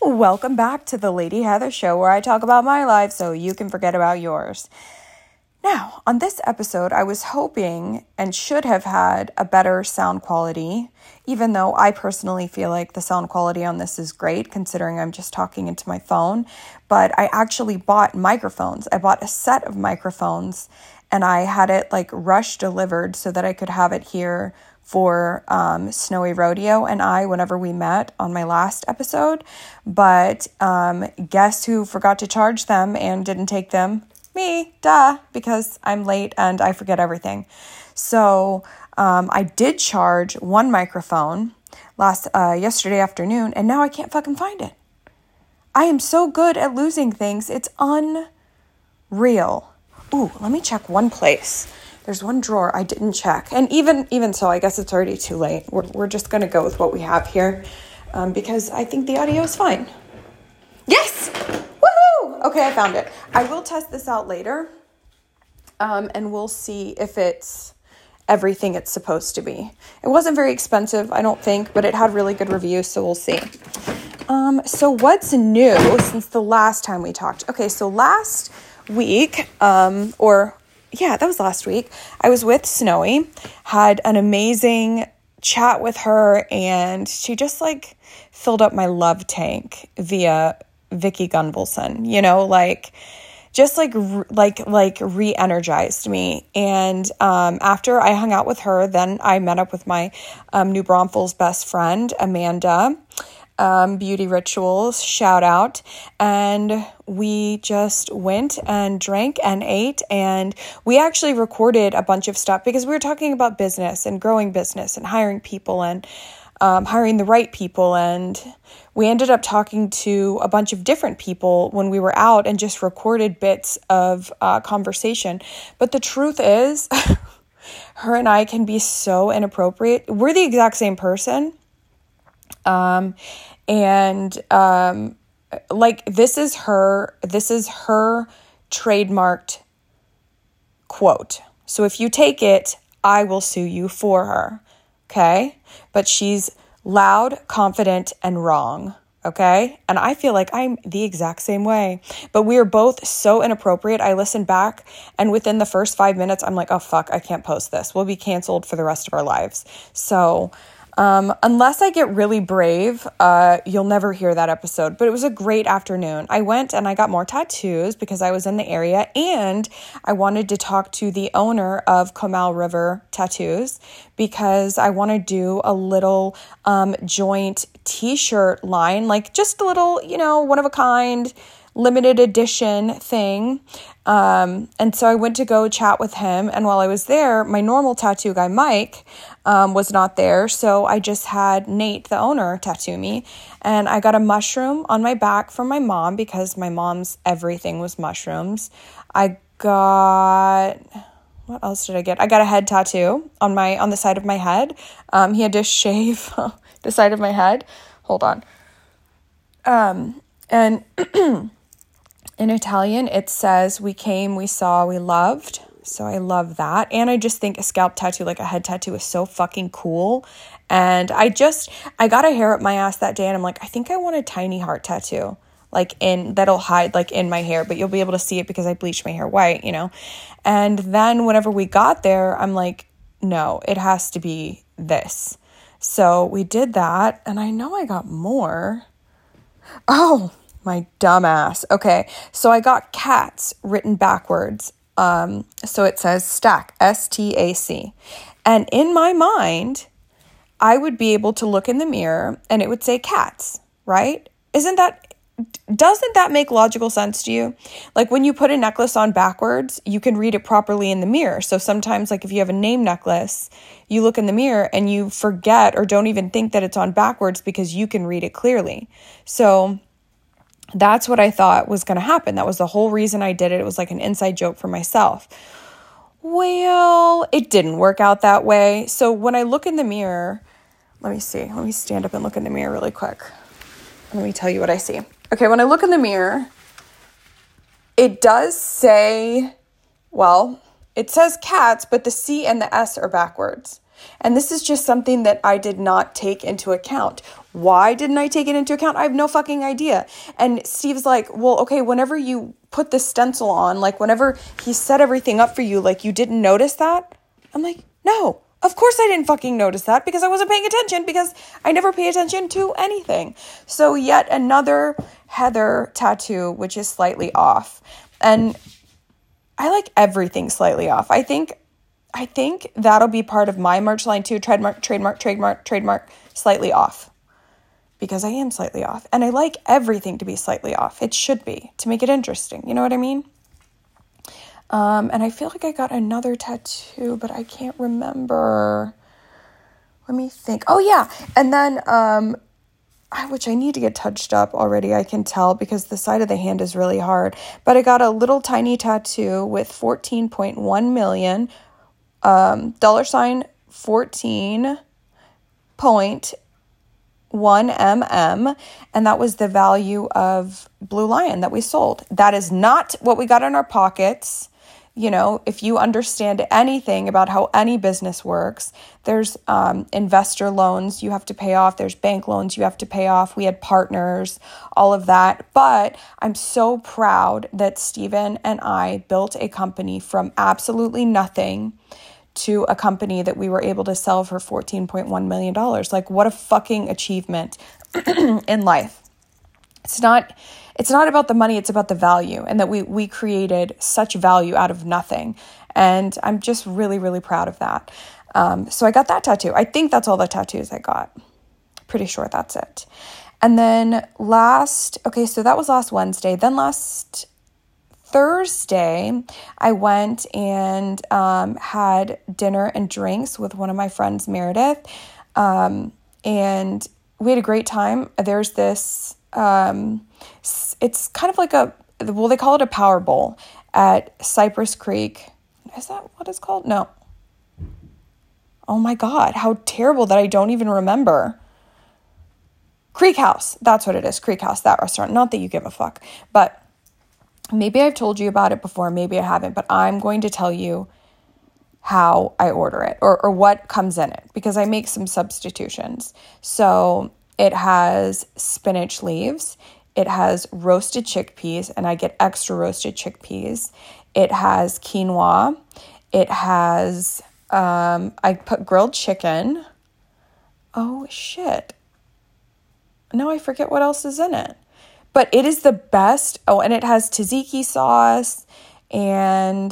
Welcome back to the Lady Heather Show, where I talk about my life so you can forget about yours. Now, on this episode, I was hoping and should have had a better sound quality, even though I personally feel like the sound quality on this is great, considering I'm just talking into my phone. But I actually bought microphones. I bought a set of microphones, and I had it rush delivered so that I could have it here for Snowy Rodeo and I whenever we met on my last episode. But guess who forgot to charge them and didn't take them? Me, duh, because I'm late and I forget everything. So I did charge one microphone yesterday afternoon, and now I can't fucking find it. I am so good at losing things. It's unreal. Ooh, let me check one place. There's one drawer I didn't check. And even so, I guess it's already too late. We're just going to go with what we have here because I think the audio is fine. Yes! Woohoo! Okay, I found it. I will test this out later and we'll see if it's everything it's supposed to be. It wasn't very expensive, I don't think, but it had really good reviews, so we'll see. So what's new since the last time we talked? Okay, so last week, that was last week, I was with Snowy, had an amazing chat with her, and she just filled up my love tank via Vicky Gunvalson, re-energized me. And after I hung out with her, then I met up with my New Braunfels best friend, Amanda, Beauty Rituals, shout out. And we just went and drank and ate, and we actually recorded a bunch of stuff because we were talking about business and growing business and hiring people and hiring the right people. And we ended up talking to a bunch of different people when we were out and just recorded bits of conversation. But the truth is, her and I can be so inappropriate. We're the exact same person. This is her trademarked quote. So if you take it, I will sue you for her. Okay. But she's loud, confident, and wrong. Okay. And I feel like I'm the exact same way, but we are both so inappropriate. I listened back, and within the first 5 minutes, I'm like, oh fuck, I can't post this. We'll be canceled for the rest of our lives. So unless I get really brave, you'll never hear that episode. But it was a great afternoon. I went and I got more tattoos because I was in the area, and I wanted to talk to the owner of Comal River Tattoos because I want to do a little joint t-shirt line, just a little, one of a kind, limited edition thing. And so I went to go chat with him. And while I was there, my normal tattoo guy, Mike, was not there. So I just had Nate, the owner, tattoo me. And I got a mushroom on my back from my mom because my mom's everything was mushrooms. What else did I get? I got a head tattoo on the side of my head. He had to shave the side of my head. Hold on. And in Italian, it says, we came, we saw, we loved. So I love that. And I just think a scalp tattoo, like a head tattoo, is so fucking cool. And I got a hair up my ass that day, and I'm like, I think I want a tiny heart tattoo, that'll hide in my hair, but you'll be able to see it because I bleached my hair white, And then whenever we got there, I'm like, no, it has to be this. So we did that, and I know I got more. Oh, my dumbass. Okay, so I got cats written backwards. So it says stack, S-T-A-C. And in my mind, I would be able to look in the mirror and it would say cats, right? Doesn't that make logical sense to you? When you put a necklace on backwards, you can read it properly in the mirror. So sometimes, if you have a name necklace, you look in the mirror and you forget or don't even think that it's on backwards because you can read it clearly. So that's what I thought was going to happen. That was the whole reason I did it. It was like an inside joke for myself. Well, it didn't work out that way. So when I look in the mirror, let me see. Let me stand up and look in the mirror really quick. Let me tell you what I see. Okay, when I look in the mirror, it does say, it says cats, but the C and the S are backwards. And this is just something that I did not take into account. Why didn't I take it into account? I have no fucking idea. And Steve's like, well, okay, whenever you put the stencil on, like whenever he set everything up for you, like you didn't notice that? I'm like, no, of course I didn't fucking notice that because I wasn't paying attention because I never pay attention to anything. So yet another Heather tattoo, which is slightly off. And I like everything slightly off. I think that'll be part of my merch line too. Trademark, slightly off. Because I am slightly off. And I like everything to be slightly off. It should be, to make it interesting. You know what I mean? And I feel like I got another tattoo, but I can't remember. Let me think. Oh, yeah. And then, which I need to get touched up already, I can tell, because the side of the hand is really hard. But I got a little tiny tattoo with 14.1 million, $14.1 and that was the value of Blue Lion that we sold. That is not what we got in our pockets. You know, if you understand anything about how any business works, there's investor loans you have to pay off. There's bank loans you have to pay off. We had partners, all of that. But I'm so proud that Steven and I built a company from absolutely nothing to a company that we were able to sell for $14.1 million. Like, what a fucking achievement in life. It's not about the money, it's about the value, and that we created such value out of nothing. And I'm just really, really proud of that. So I got that tattoo. I think that's all the tattoos I got. Pretty sure that's it. And then so that was last Wednesday. Then last Thursday, I went and had dinner and drinks with one of my friends, Meredith. And we had a great time. There's this, it's kind of like they call it a power bowl at Cypress Creek. Is that what it's called? No. Oh my God, how terrible that I don't even remember. Creek House. That's what it is. Creek House, that restaurant. Not that you give a fuck, but maybe I've told you about it before, maybe I haven't, but I'm going to tell you how I order it or what comes in it, because I make some substitutions. So it has spinach leaves, it has roasted chickpeas, and I get extra roasted chickpeas. It has quinoa. It has, I put grilled chicken. Oh, shit. No, I forget what else is in it. But it is the best. Oh, and it has tzatziki sauce and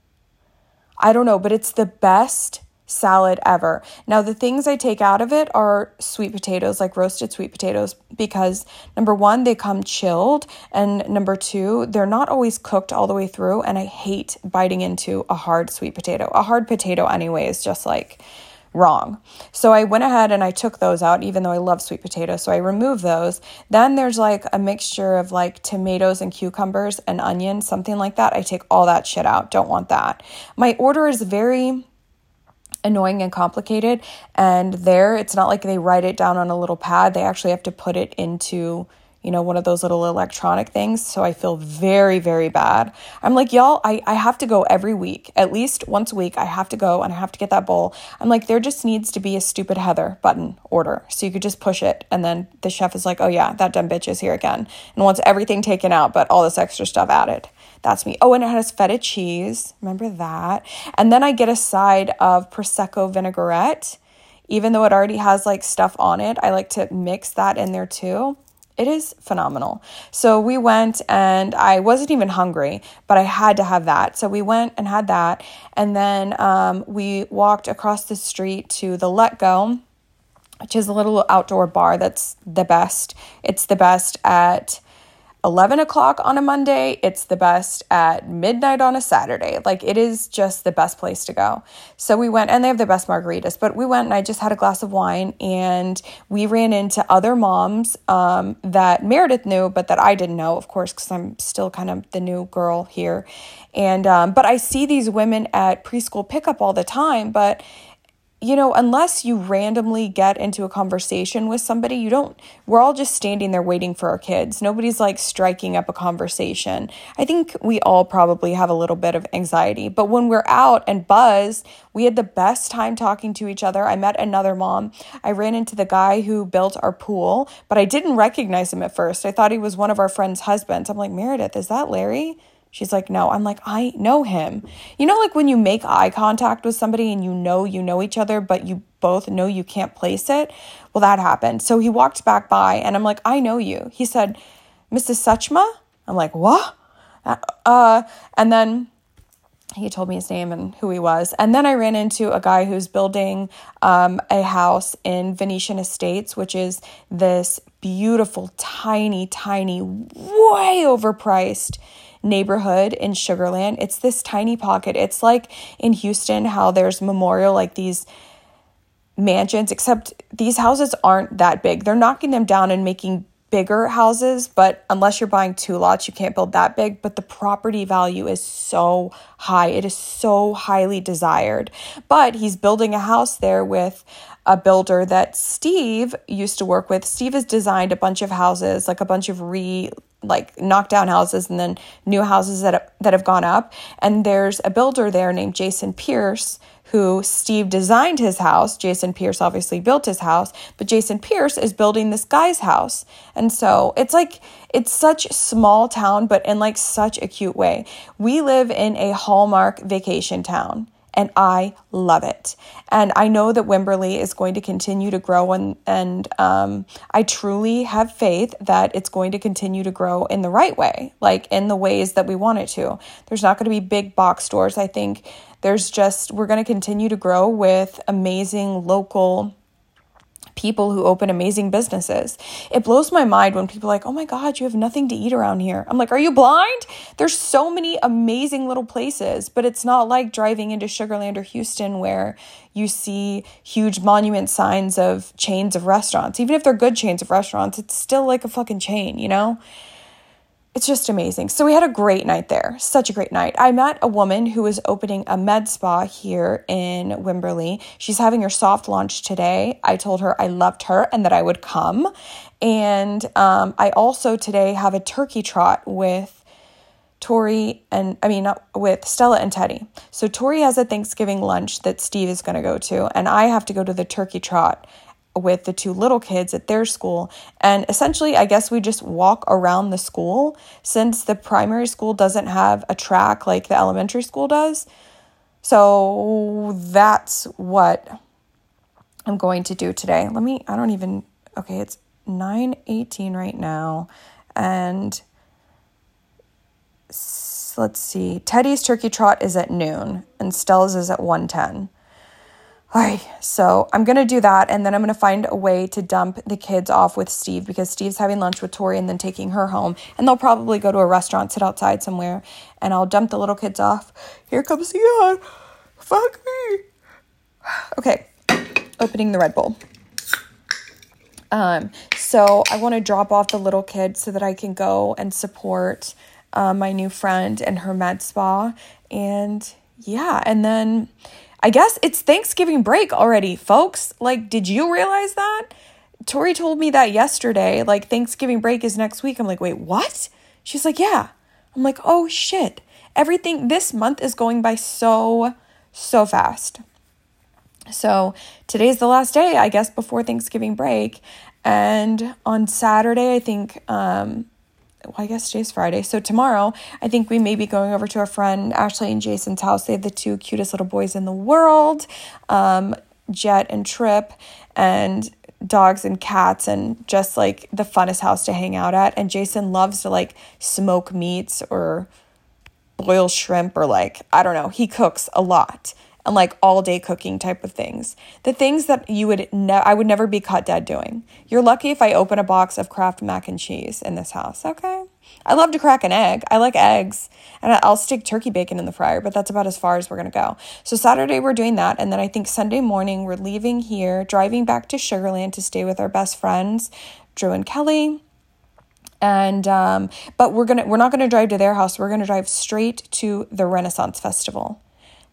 I don't know, but it's the best salad ever. Now, the things I take out of it are sweet potatoes, like roasted sweet potatoes, because number one, they come chilled, and number two, they're not always cooked all the way through, and I hate biting into a hard sweet potato. A hard potato anyway is just like wrong. So I went ahead and I took those out, even though I love sweet potatoes. So I removed those. Then there's like a mixture of like tomatoes and cucumbers and onions, something like that. I take all that shit out. Don't want that. My order is very annoying and complicated. And it's not like they write it down on a little pad. They actually have to put it into, one of those little electronic things. So I feel very, very bad. I'm like, y'all, I have to go every week, at least once a week. I have to go and I have to get that bowl. I'm like, there just needs to be a stupid Heather button order. So you could just push it. And then the chef is like, oh yeah, that dumb bitch is here again and wants everything taken out, but all this extra stuff added. That's me. Oh, and it has feta cheese. Remember that? And then I get a side of Prosecco vinaigrette. Even though it already has like stuff on it, I like to mix that in there too. It is phenomenal. So we went and I wasn't even hungry, but I had to have that. So we went and had that. And then we walked across the street to the Let Go, which is a little outdoor bar that's the best. It's the best at 11 o'clock on a Monday. It's the best at midnight on a Saturday. Like, it is just the best place to go. So we went, and they have the best margaritas, but we went and I just had a glass of wine, and we ran into other moms that Meredith knew, but that I didn't know, of course, because I'm still kind of the new girl here. And but I see these women at preschool pickup all the time, but unless you randomly get into a conversation with somebody, we're all just standing there waiting for our kids. Nobody's like striking up a conversation. I think we all probably have a little bit of anxiety, but when we're out and buzzed, we had the best time talking to each other. I met another mom. I ran into the guy who built our pool, but I didn't recognize him at first. I thought he was one of our friend's husbands. I'm like, Meredith, is that Larry? She's like, no. I'm like, I know him. Like when you make eye contact with somebody and you know each other, but you both know you can't place it. Well, that happened. So he walked back by and I'm like, I know you. He said, Mrs. Suchma? I'm like, what? And then he told me his name and who he was. And then I ran into a guy who's building a house in Venetian Estates, which is this beautiful, tiny, way overpriced neighborhood in Sugar Land. It's this tiny pocket. It's like in Houston, how there's Memorial, like these mansions, except these houses aren't that big. They're knocking them down and making bigger houses, but unless you're buying 2 lots, you can't build that big. But the property value is so high. It is so highly desired. But he's building a house there with a builder that Steve used to work with. Steve has designed a bunch of houses, like a bunch of knockdown houses and then new houses that have gone up. And there's a builder there named Jason Pierce, who Steve designed his house. Jason Pierce obviously built his house, but Jason Pierce is building this guy's house. And so it's such a small town, but in like such a cute way. We live in a Hallmark vacation town, and I love it. And I know that Wimberley is going to continue to grow, and I truly have faith that it's going to continue to grow in the right way, like in the ways that we want it to. There's not going to be big box stores. I think we're going to continue to grow with amazing local people who open amazing businesses. It blows my mind when people are like, oh my God, you have nothing to eat around here. I'm like, are you blind? There's so many amazing little places, but it's not like driving into Sugar Land or Houston where you see huge monument signs of chains of restaurants. Even if they're good chains of restaurants, it's still like a fucking chain, It's just amazing. So we had a great night there. Such a great night. I met a woman who is opening a med spa here in Wimberley. She's having her soft launch today. I told her I loved her and that I would come. And I also today have a turkey trot with with Stella and Teddy. So Tori has a Thanksgiving lunch that Steve is going to go to, and I have to go to the turkey trot with the 2 little kids at their school. And essentially, I guess we just walk around the school since the primary school doesn't have a track like the elementary school does. So that's what I'm going to do today. It's 9:18 right now. And let's see, Teddy's turkey trot is at noon and Stella's is at 1:10. All right, so I'm going to do that, and then I'm going to find a way to dump the kids off with Steve because Steve's having lunch with Tori and then taking her home, and they'll probably go to a restaurant, sit outside somewhere, and I'll dump the little kids off. Here comes the yawn. Fuck me. Okay, opening the Red Bull. So I want to drop off the little kids so that I can go and support my new friend and her med spa, and yeah, and then I guess it's Thanksgiving break already, folks. Like, did you realize that? Tori told me that yesterday, like Thanksgiving break is next week. I'm like, wait, what? She's like, yeah. I'm like, oh shit. This month is going by so fast. So today's the last day, I guess, before Thanksgiving break. And on Saturday, I think, I guess today's Friday. So tomorrow, I think we may be going over to our friend Ashley and Jason's house. They have the 2 cutest little boys in the world, Jet and Trip, and dogs and cats, and just like the funnest house to hang out at. And Jason loves to like smoke meats or boil shrimp or I don't know. He cooks a lot. And like all day cooking type of things. The things that I would never be caught dead doing. You're lucky if I open a box of Kraft mac and cheese in this house, okay? I love to crack an egg. I like eggs. And I'll stick turkey bacon in the fryer, but that's about as far as we're going to go. So Saturday we're doing that. And then I think Sunday morning we're leaving here, driving back to Sugar Land to stay with our best friends, Drew and Kelly. And but we're not going to drive to their house. We're going to drive straight to the Renaissance Festival.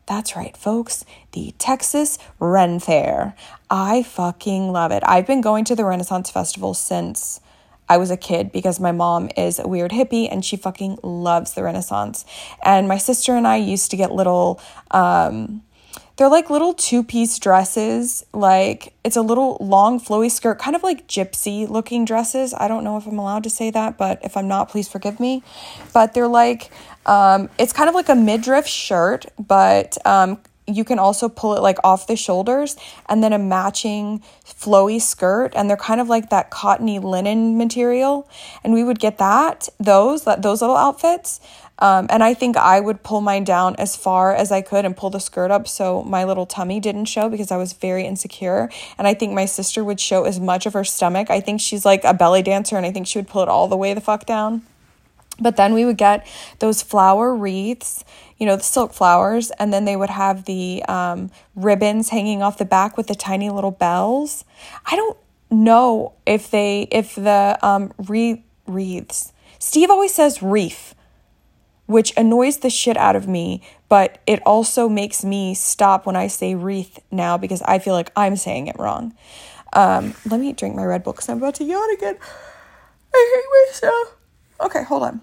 That's right, folks. The Texas Ren Fair. I fucking love it. I've been going to the Renaissance Festival since I was a kid because my mom is a weird hippie and she fucking loves the Renaissance. And my sister and I used to get little, they're like little two-piece dresses. Like, it's a little long flowy skirt, kind of like gypsy looking dresses. I don't know if I'm allowed to say that, but if I'm not, please forgive me. But they're like, it's kind of like a midriff shirt, but you can also pull it like off the shoulders, and then a matching flowy skirt, and they're kind of like that cottony linen material. And we would get those little outfits. And I think I would pull mine down as far as I could and pull the skirt up so my little tummy didn't show because I was very insecure. And I think my sister would show as much of her stomach. I think she's like a belly dancer, and I think she would pull it all the way the fuck down. But then we would get those flower wreaths, the silk flowers, and then they would have the ribbons hanging off the back with the tiny little bells. I don't know if the wreaths. Steve always says wreath, which annoys the shit out of me, but it also makes me stop when I say wreath now because I feel like I'm saying it wrong. Let me drink my Red Bull because I'm about to yawn again. I hate myself. Okay, hold on.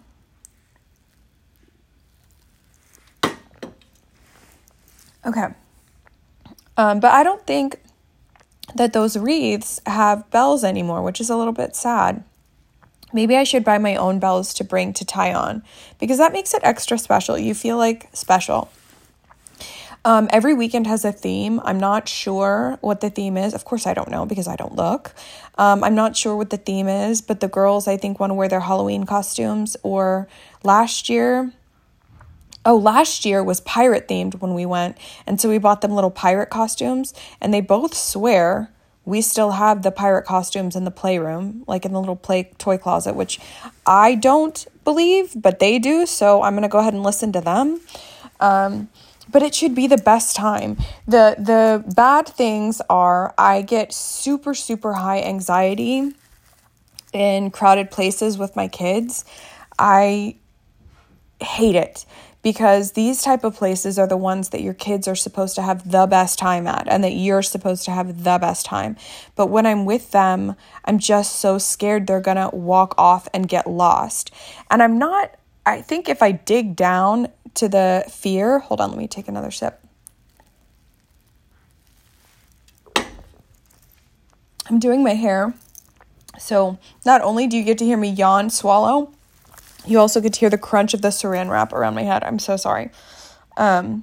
Okay. But I don't think that those wreaths have bells anymore, which is a little bit sad. Maybe I should buy my own bells to bring to tie on because that makes it extra special. You feel like special. Every weekend has a theme. I'm not sure what the theme is. Of course, I don't know because I don't look. I'm not sure what the theme is, but the girls, I think, want to wear their Halloween costumes. Or last year was pirate themed when we went. And so we bought them little pirate costumes, and they both swear we still have the pirate costumes in the playroom, like in the little toy closet, which I don't believe, but they do. So I'm going to go ahead and listen to them. But it should be the best time. The bad things are I get super, super high anxiety in crowded places with my kids. I hate it because these type of places are the ones that your kids are supposed to have the best time at and that you're supposed to have the best time. But when I'm with them, I'm just so scared they're going to walk off and get lost. And I think if I dig down to the fear, hold on, let me take another sip. I'm doing my hair. So not only do you get to hear me yawn, swallow, you also get to hear the crunch of the saran wrap around my head. I'm so sorry. But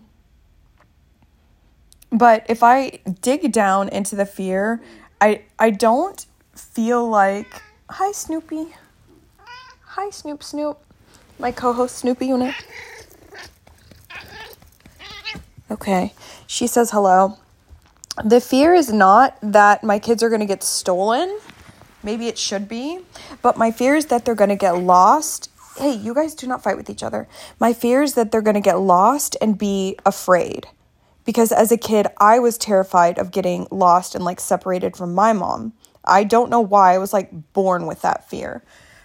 if I dig down into the fear, I don't feel like, hi Snoopy. Hi Snoop. My co-host Snoopy unit. Okay. She says hello. The fear is not that my kids are going to get stolen. Maybe it should be. But my fear is that they're going to get lost. Hey, you guys do not fight with each other. My fear is that they're going to get lost and be afraid. Because as a kid, I was terrified of getting lost and separated from my mom. I don't know why. I was born with that fear.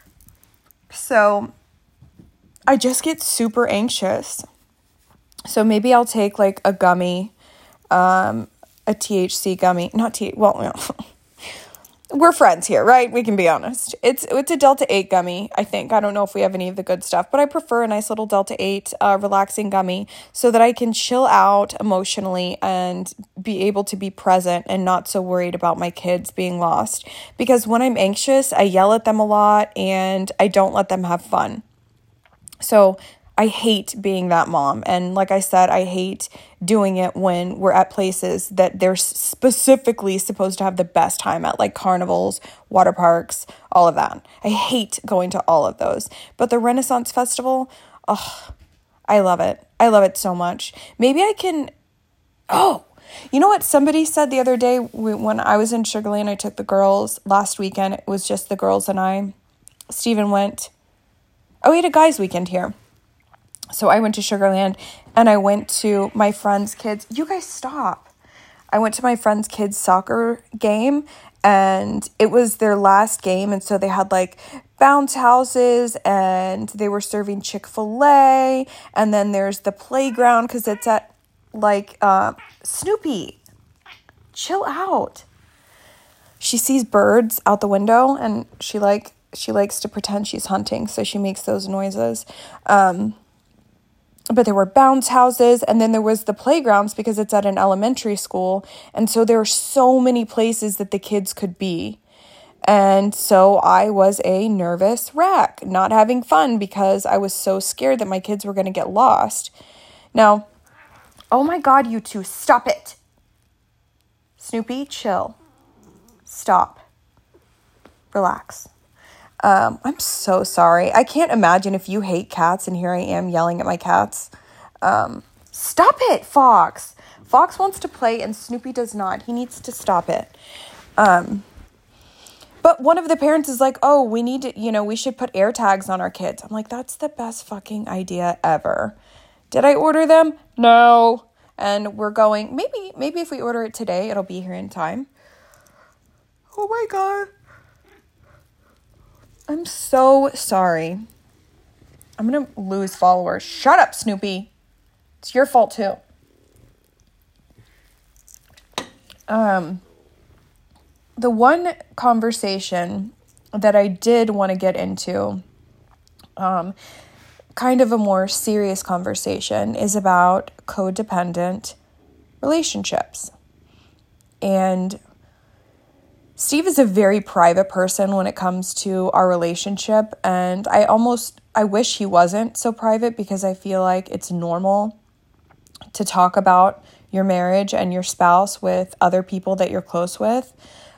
So I just get super anxious. So maybe I'll take a gummy, a THC gummy, we're friends here, right? We can be honest. It's a Delta 8 gummy, I think. I don't know if we have any of the good stuff, but I prefer a nice little Delta 8 relaxing gummy so that I can chill out emotionally and be able to be present and not so worried about my kids being lost. Because when I'm anxious, I yell at them a lot and I don't let them have fun. So I hate being that mom. And like I said, I hate doing it when we're at places that they're specifically supposed to have the best time at, like carnivals, water parks, all of that. I hate going to all of those. But the Renaissance Festival, I love it. I love it so much. Maybe I can... Oh, you know what somebody said the other day when I was in Sugar Land, I took the girls last weekend. It was just the girls and I. Steven went... Oh, we had a guys' weekend here. So I went to Sugar Land and I went to my friend's kids. You guys stop. I went to my friend's kids' soccer game and it was their last game. And so they had bounce houses and they were serving Chick-fil-A. And then there's the playground because it's at like, Snoopy, chill out. She sees birds out the window and she likes to pretend she's hunting. So she makes those noises. But there were bounce houses, and then there was the playgrounds because it's at an elementary school. And so there are so many places that the kids could be. And so I was a nervous wreck, not having fun because I was so scared that my kids were going to get lost. Now, oh my God, you two, stop it. Snoopy, chill. Stop. Relax. I'm so sorry. I can't imagine if you hate cats and here I am yelling at my cats. Stop it, Fox. Fox wants to play and Snoopy does not. He needs to stop it. But one of the parents is like, oh, we need to, we should put air tags on our kids. I'm like, that's the best fucking idea ever. Did I order them? No. And we're going, maybe if we order it today, it'll be here in time. Oh my God. I'm so sorry. I'm going to lose followers. Shut up, Snoopy. It's your fault too. The one conversation that I did want to get into, kind of a more serious conversation, is about codependent relationships. And Steve is a very private person when it comes to our relationship, and I wish he wasn't so private because I feel like it's normal to talk about your marriage and your spouse with other people that you're close with.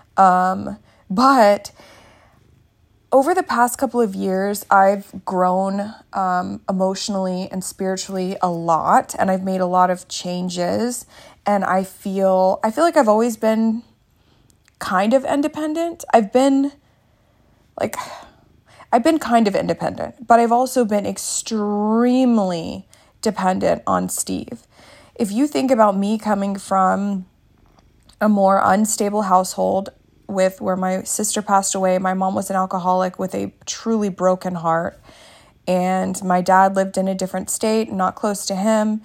But over the past couple of years, I've grown emotionally and spiritually a lot, and I've made a lot of changes, and I feel like I've always been kind of independent. I've been kind of independent, but I've also been extremely dependent on Steve. If you think about me coming from a more unstable household where my sister passed away, my mom was an alcoholic with a truly broken heart, and my dad lived in a different state, not close to him.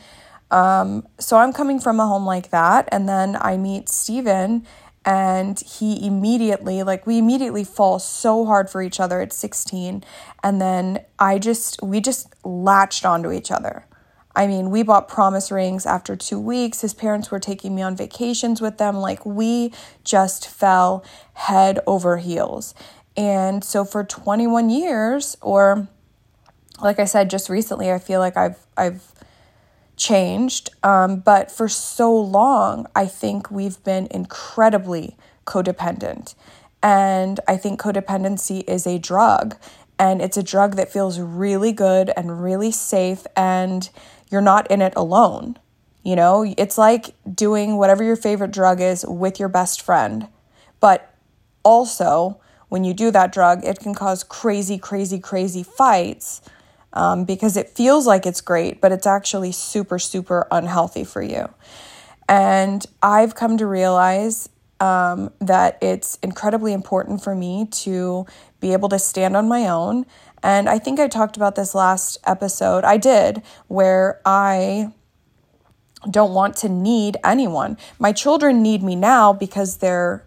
So I'm coming from a home like that, and then I meet Steven, and we immediately fall so hard for each other at 16. And then we just latched onto each other. I mean, we bought promise rings after 2 weeks. His parents were taking me on vacations with them. We just fell head over heels. And so for 21 years, or like I said, just recently, I feel like I've changed. But for so long, I think we've been incredibly codependent. And I think codependency is a drug. And it's a drug that feels really good and really safe, and you're not in it alone. It's like doing whatever your favorite drug is with your best friend. But also, when you do that drug, it can cause crazy, crazy, crazy fights because it feels like it's great, but it's actually super, super unhealthy for you. And I've come to realize that it's incredibly important for me to be able to stand on my own. And I think I talked about this last episode. I did, where I don't want to need anyone. My children need me now because they're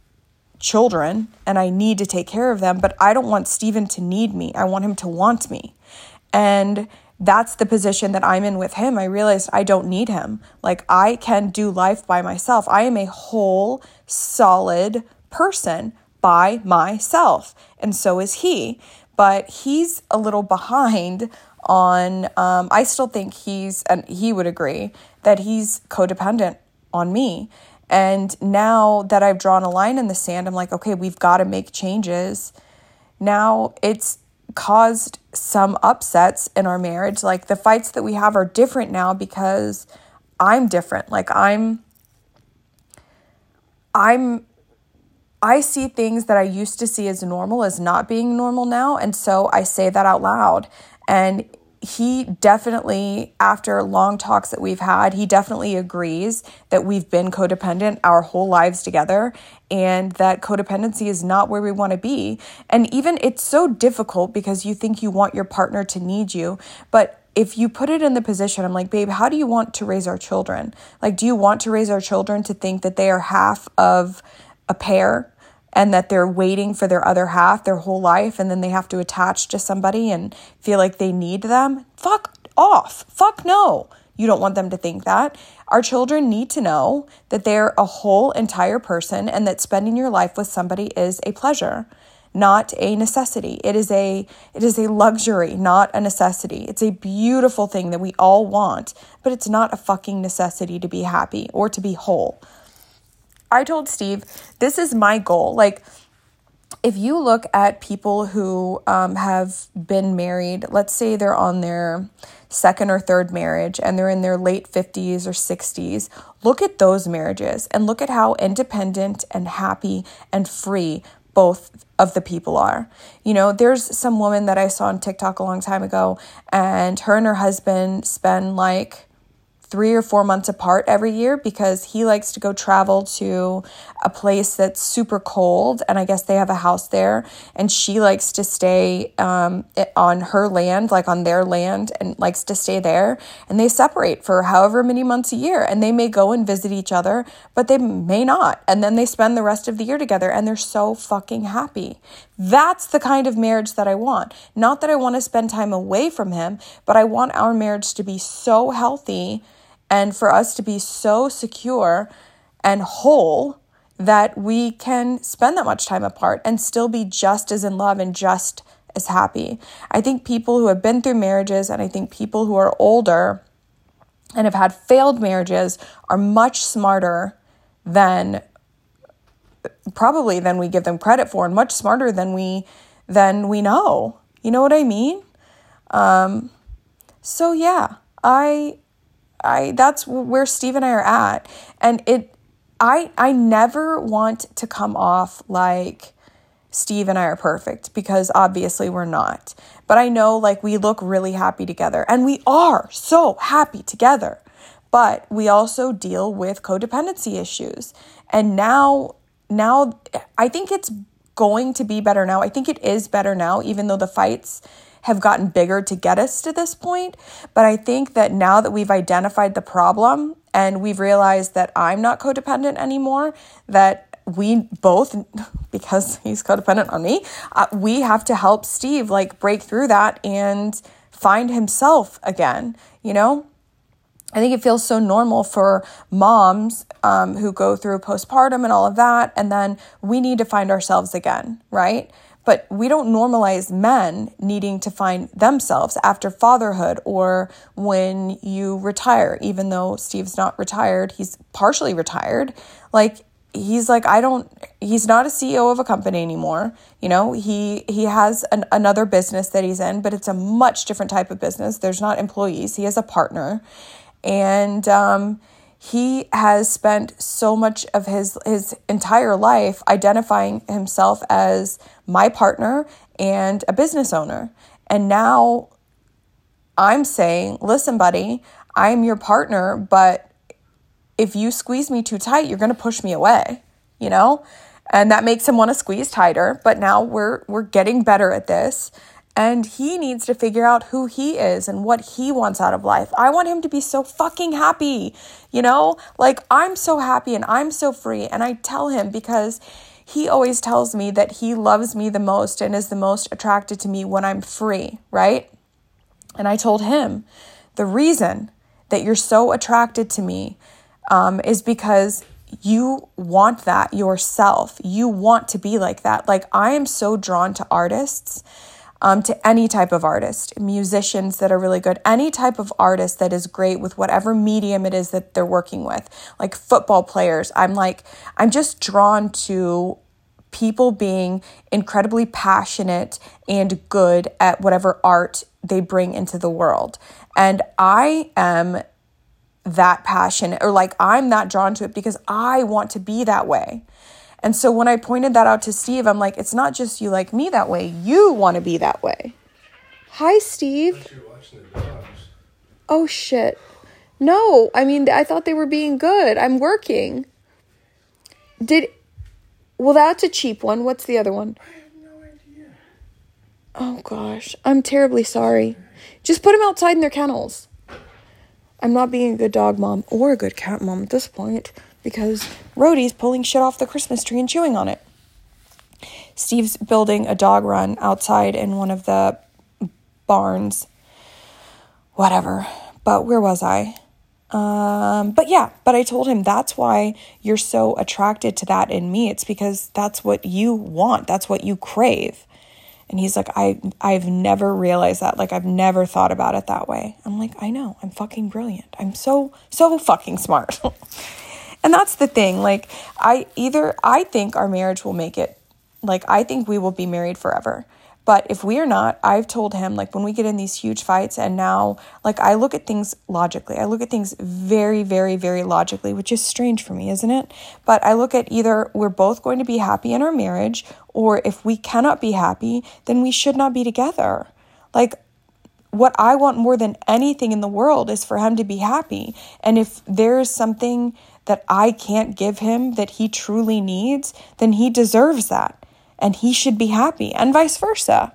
children and I need to take care of them, but I don't want Steven to need me. I want him to want me. And that's the position that I'm in with him. I realized I don't need him. I can do life by myself. I am a whole, solid person by myself. And so is he. But he's a little behind on, I still think and he would agree, that he's codependent on me. And now that I've drawn a line in the sand, I'm like, okay, we've got to make changes. Now it's caused some upsets in our marriage. The fights that we have are different now because I'm different. I see things that I used to see as normal as not being normal now. And so I say that out loud. And he definitely, after long talks that we've had, he definitely agrees that we've been codependent our whole lives together and that codependency is not where we want to be. And even it's so difficult because you think you want your partner to need you, but if you put it in the position, I'm like, babe, how do you want to raise our children? Like, do you want to raise our children to think that they are half of a pair and that they're waiting for their other half their whole life, and then they have to attach to somebody and feel like they need them? Fuck off. Fuck no. You don't want them to think that. Our children need to know that they're a whole entire person and that spending your life with somebody is a pleasure, not a necessity. It is a luxury, not a necessity. It's a beautiful thing that we all want, but it's not a fucking necessity to be happy or to be whole. I told Steve, this is my goal. Like, if you look at people who have been married, let's say they're on their second or third marriage and they're in their late 50s or 60s, look at those marriages and look at how independent and happy and free both of the people are. You know, there's some woman that I saw on TikTok a long time ago, and her husband spend like 3 or 4 months apart every year because he likes to go travel to a place that's super cold, and I guess they have a house there, and she likes to stay on her land, like on their land, and likes to stay there, and they separate for however many months a year, and they may go and visit each other, but they may not, and then they spend the rest of the year together, and they're so fucking happy. That's the kind of marriage that I want. Not that I want to spend time away from him, but I want our marriage to be so healthy and for us to be so secure and whole that we can spend that much time apart and still be just as in love and just as happy. I think people who have been through marriages, and I think people who are older and have had failed marriages, are much smarter than we give them credit for, and much smarter than we know. You know what I mean? So yeah, I that's where Steve and I are at. And I never want to come off like Steve and I are perfect, because obviously we're not. But I know, like, we look really happy together, and we are so happy together. But we also deal with codependency issues. And now I think it's going to be better now. I think it is better now, even though the fights have gotten bigger to get us to this point. But I think that now that we've identified the problem and we've realized that I'm not codependent anymore, that we both, because he's codependent on me, we have to help Steve like break through that and find himself again. You know, I think it feels so normal for moms who go through postpartum and all of that, and then we need to find ourselves again, right? But we don't normalize men needing to find themselves after fatherhood or when you retire. Even though Steve's not retired, he's partially retired. Like, he's like, he's not a CEO of a company anymore. You know, he has another business that he's in, but it's a much different type of business. There's not employees. He has a partner. And he has spent so much of his entire life identifying himself as my partner and a business owner. And now I'm saying, listen, buddy, I'm your partner, but if you squeeze me too tight, you're going to push me away, you know? And that makes him want to squeeze tighter. But now we're getting better at this. And he needs to figure out who he is and what he wants out of life. I want him to be so fucking happy, you know? Like, I'm so happy and I'm so free. And I tell him, because he always tells me that he loves me the most and is the most attracted to me when I'm free, right? And I told him, the reason that you're so attracted to me is because you want that yourself. You want to be like that. Like, I am so drawn to artists, to any type of artist, musicians that are really good, any type of artist that is great with whatever medium it is that they're working with, like football players. I'm just drawn to people being incredibly passionate and good at whatever art they bring into the world. And I am that passionate, or like I'm that drawn to it because I want to be that way. And so when I pointed that out to Steve, I'm like, it's not just you like me that way. You want to be that way. Hi, Steve. You're watching the dogs. Oh, shit. No, I mean, I thought they were being good. I'm working. Well, that's a cheap one. What's the other one? I have no idea. Oh, gosh. I'm terribly sorry. Just put them outside in their kennels. I'm not being a good dog mom or a good cat mom at this point because Rhodey's pulling shit off the Christmas tree and chewing on it. Steve's building a dog run outside in one of the barns. Whatever. But where was I? But I told him that's why you're so attracted to that in me. It's because that's what you want. That's what you crave. And he's like, I've never realized that. Like, I've never thought about it that way. I'm like, I know. I'm fucking brilliant. I'm so fucking smart. And that's the thing. Like, I think our marriage will make it. Like, I think we will be married forever. But if we are not, I've told him, like, when we get in these huge fights and now, like, I look at things logically. I look at things very, very, very logically, which is strange for me, isn't it? But I look at either we're both going to be happy in our marriage, or if we cannot be happy, then we should not be together. Like, what I want more than anything in the world is for him to be happy. And if there's something that I can't give him that he truly needs, then he deserves that. And he should be happy, and vice versa.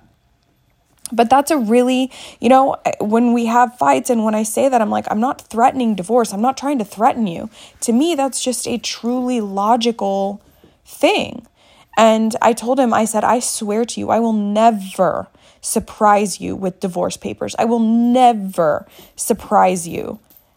But that's a really, when we have fights and when I say that, I'm like, I'm not threatening divorce. I'm not trying to threaten you. To me, that's just a truly logical thing. And I told him, I said, I swear to you, I will never surprise you with divorce papers. I will never surprise you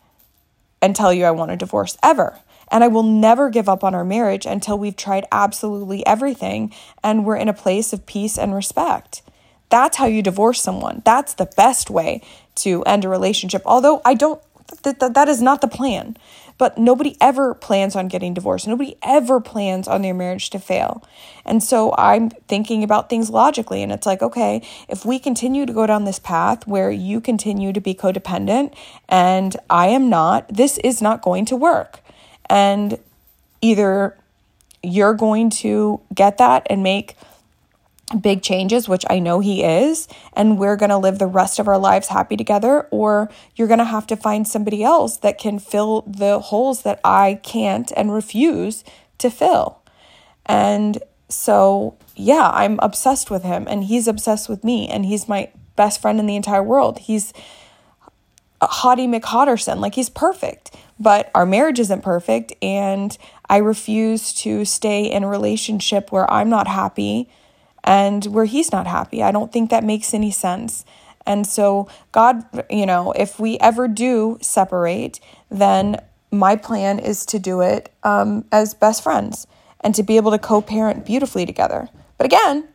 and tell you I want a divorce ever. And I will never give up on our marriage until we've tried absolutely everything and we're in a place of peace and respect. That's how you divorce someone. That's the best way to end a relationship. Although that is not the plan. But nobody ever plans on getting divorced. Nobody ever plans on their marriage to fail. And so I'm thinking about things logically. And it's like, okay, if we continue to go down this path where you continue to be codependent and I am not, this is not going to work. And either you're going to get that and make big changes, which I know he is, and we're going to live the rest of our lives happy together, or you're going to have to find somebody else that can fill the holes that I can't and refuse to fill. And so, yeah, I'm obsessed with him, and he's obsessed with me, and he's my best friend in the entire world. He's a Hottie McHotterson, like he's perfect. But our marriage isn't perfect, and I refuse to stay in a relationship where I'm not happy and where he's not happy. I don't think that makes any sense. And so God, if we ever do separate, then my plan is to do it as best friends and to be able to co-parent beautifully together. But again,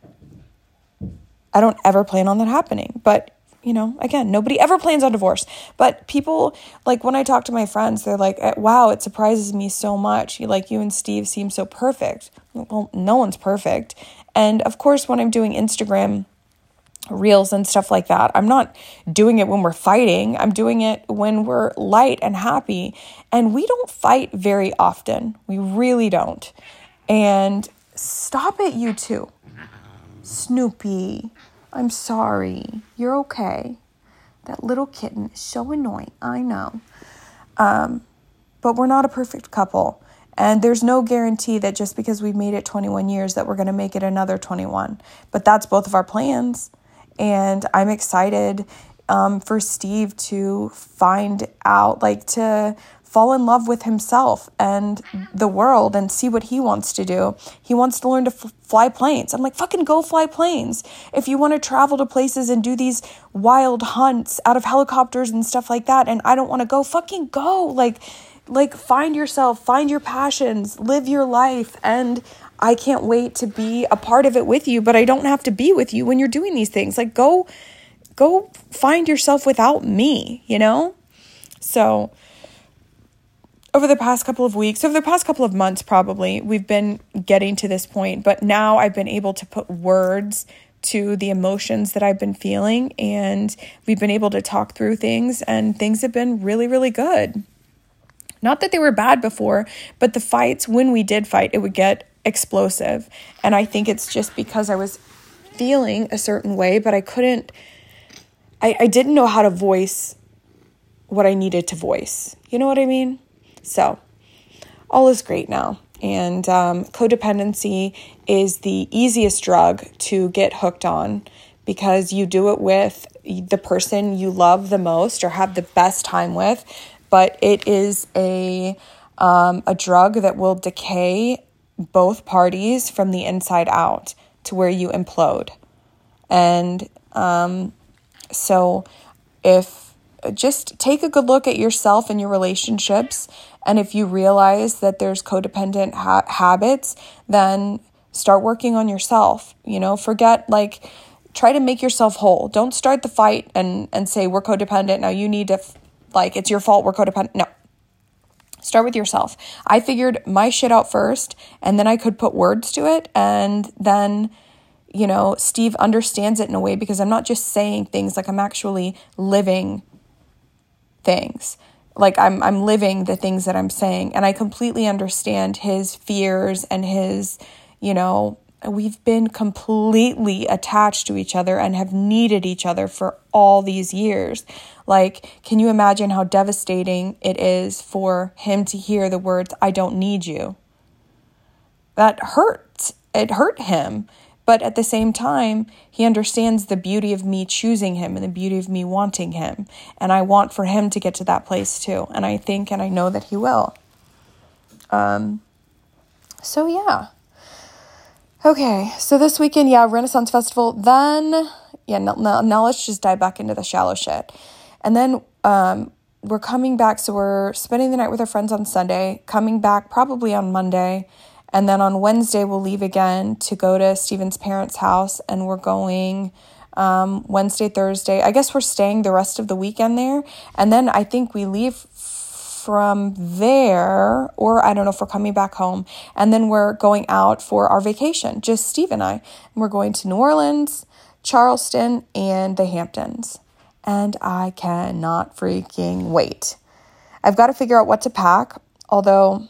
I don't ever plan on that happening. But again, nobody ever plans on divorce. But people, like when I talk to my friends, they're like, wow, it surprises me so much. Like you and Steve seem so perfect. Well, no one's perfect. And of course, when I'm doing Instagram reels and stuff like that, I'm not doing it when we're fighting. I'm doing it when we're light and happy. And we don't fight very often. We really don't. And stop it, you two. Snoopy. I'm sorry. You're okay. That little kitten is so annoying. I know. But we're not a perfect couple. And there's no guarantee that just because we've made it 21 years that we're going to make it another 21. But that's both of our plans. And I'm excited for Steve to find out, to fall in love with himself and the world and see what he wants to do. He wants to learn to fly planes. I'm like, fucking go fly planes. If you want to travel to places and do these wild hunts out of helicopters and stuff like that, and I don't want to go, fucking go. Like find yourself, find your passions, live your life. And I can't wait to be a part of it with you, but I don't have to be with you when you're doing these things. Like go find yourself without me, So over the past couple of months, probably, we've been getting to this point, but now I've been able to put words to the emotions that I've been feeling, and we've been able to talk through things, and things have been really, really good. Not that they were bad before, but the fights, when we did fight, it would get explosive. And I think it's just because I was feeling a certain way, but I didn't know how to voice what I needed to voice. You know what I mean? So all is great now. And codependency is the easiest drug to get hooked on because you do it with the person you love the most or have the best time with, but it is a drug that will decay both parties from the inside out to where you implode. And so if just take a good look at yourself and your relationships, and if you realize that there's codependent habits, then start working on yourself. Forget, try to make yourself whole. Don't start the fight and say we're codependent. Now you need to, it's your fault we're codependent. No. Start with yourself. I figured my shit out first, and then I could put words to it, and then, Steve understands it in a way because I'm not just saying things, I'm actually living things. I'm living the things that I'm saying, and I completely understand his fears and his, we've been completely attached to each other and have needed each other for all these years. Can you imagine how devastating it is for him to hear the words, "I don't need you"? That hurts. It hurt him. But at the same time, he understands the beauty of me choosing him and the beauty of me wanting him. And I want for him to get to that place too. And I think and I know that he will. So yeah. Okay, so this weekend, Renaissance Festival. Then, now let's just dive back into the shallow shit. And then we're coming back, so we're spending the night with our friends on Sunday, coming back probably on Monday, and then on Wednesday we'll leave again to go to Steven's parents' house, and we're going Wednesday, Thursday. I guess we're staying the rest of the weekend there, and then I think we leave from there, or I don't know if we're coming back home, and then we're going out for our vacation, just Steve and I. And we're going to New Orleans, Charleston, and the Hamptons. And I cannot freaking wait. I've got to figure out what to pack, although,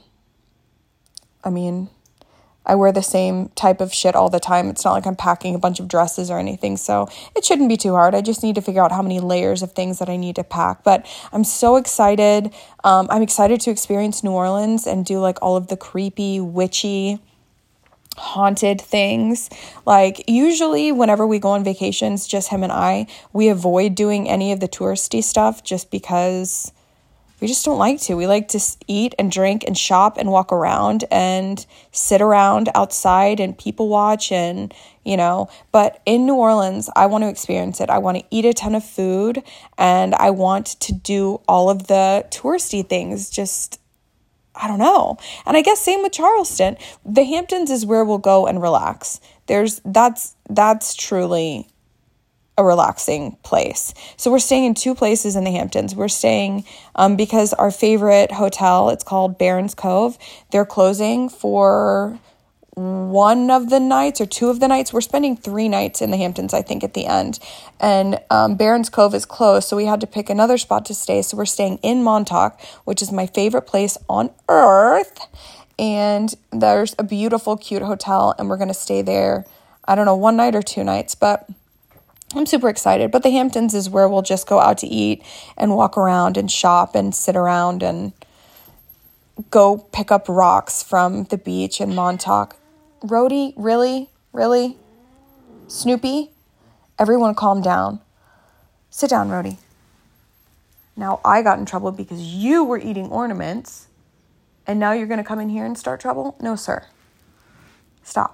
I wear the same type of shit all the time. It's not like I'm packing a bunch of dresses or anything, so it shouldn't be too hard. I just need to figure out how many layers of things that I need to pack. But I'm so excited. I'm excited to experience New Orleans and do all of the creepy, witchy, haunted things. Usually whenever we go on vacations, just him and I, we avoid doing any of the touristy stuff just because we just don't like to. We like to eat and drink and shop and walk around and sit around outside and people watch and, but in New Orleans, I want to experience it. I want to eat a ton of food and I want to do all of the touristy things. I don't know. And I guess same with Charleston. The Hamptons is where we'll go and relax. That's truly a relaxing place. So we're staying in two places in the Hamptons. We're staying because our favorite hotel, it's called Barron's Cove. They're closing for one of the nights or two of the nights. We're spending 3 nights in the Hamptons, I think, at the end. And Barron's Cove is closed, so we had to pick another spot to stay. So we're staying in Montauk, which is my favorite place on earth. And there's a beautiful, cute hotel, and we're going to stay there, I don't know, 1 night or 2 nights, but I'm super excited. But the Hamptons is where we'll just go out to eat and walk around and shop and sit around and go pick up rocks from the beach in Montauk. Rhodey, really? Really? Snoopy? Everyone calm down. Sit down, Rhodey. Now I got in trouble because you were eating ornaments and now you're going to come in here and start trouble? No, sir. Stop.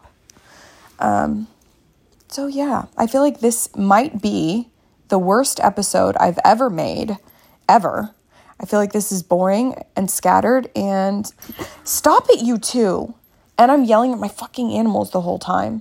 So yeah, I feel like this might be the worst episode I've ever made, ever. I feel like this is boring and scattered and stop it, you two. And I'm yelling at my fucking animals the whole time.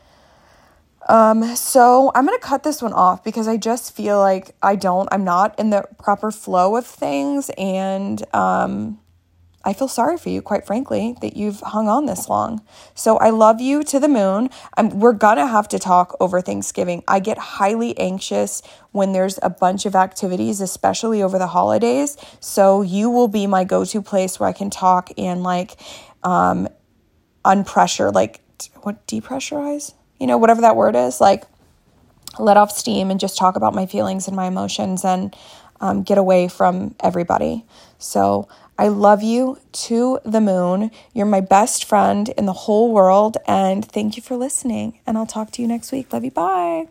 So I'm going to cut this one off because I just feel like I'm not in the proper flow of things. And, I feel sorry for you, quite frankly, that you've hung on this long. So I love you to the moon. We're going to have to talk over Thanksgiving. I get highly anxious when there's a bunch of activities, especially over the holidays. So you will be my go-to place where I can talk and unpressure, depressurize? Whatever that word is, let off steam and just talk about my feelings and my emotions and get away from everybody. So I love you to the moon. You're my best friend in the whole world. And thank you for listening. And I'll talk to you next week. Love you. Bye.